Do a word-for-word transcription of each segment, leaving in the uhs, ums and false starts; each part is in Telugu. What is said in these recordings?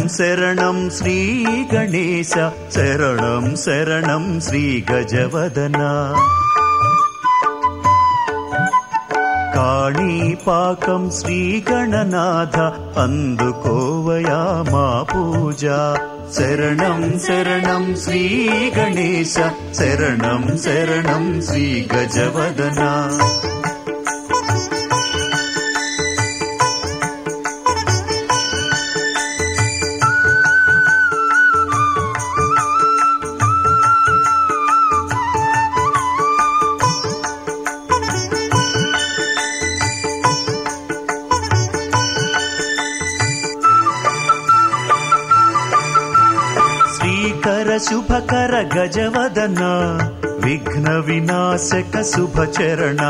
శరణం శ్రీ గణేశ శరణం శరణం శ్రీ గజవదన కాణీపాకం శ్రీ గణనాథ అందుకోవయా మా పూజ శరణం శరణం శ్రీ గణేశ శరణం శరణం శ్రీ గజవదన శ్రీకర శుభకర గజవదన విఘ్న వినాశక శుభచరణ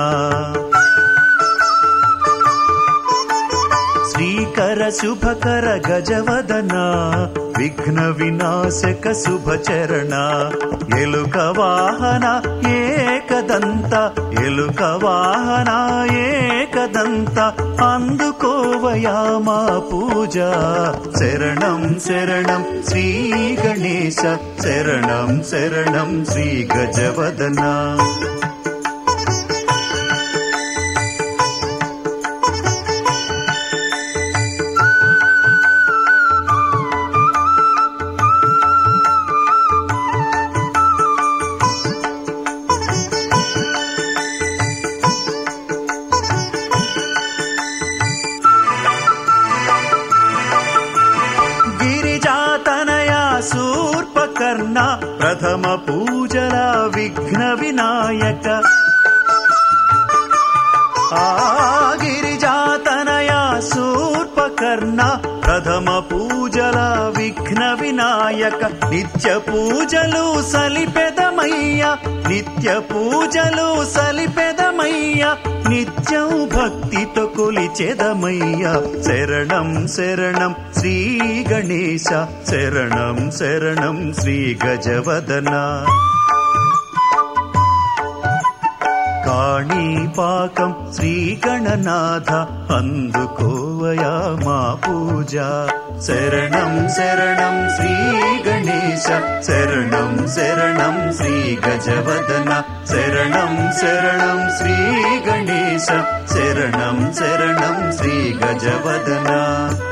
శ్రీకర శుభకర గజవదన విఘ్న వినాశక శుభచరణ ఎలుక వాహన ఏకదంత ఎలుక వాహన ఏకదంత అందుకోవయా మా పూజ శరణం శరణం శ్రీ గణేశ శరణం శరణం శ్రీ గజవదన శూర్పకర్ణ ప్రథమ పూజల విఘ్న వినాయక ఆ గిరిజాతనయ శూర్పకర్ణ ప్రథమ పూజల విఘ్న వినాయక నిత్య పూజలు సలిపెదమయ్య నిత్య పూజలు సలిపెదమయ్య నిత్యం భక్తితో కొలిచెదమయ్య శరణం శరణం శ్రీ గణేశ శరణం శరణం శ్రీ గజవదన కాణీపాకం శ్రీ గణనాథ అందుకోవయా మా పూజ శరణం శరణం శ్రీ గణేశ శరణం శరణం శ్రీ గజవదన శరణం శరణం శ్రీ గణేశ శరణం శరణం శ్రీ గజవదన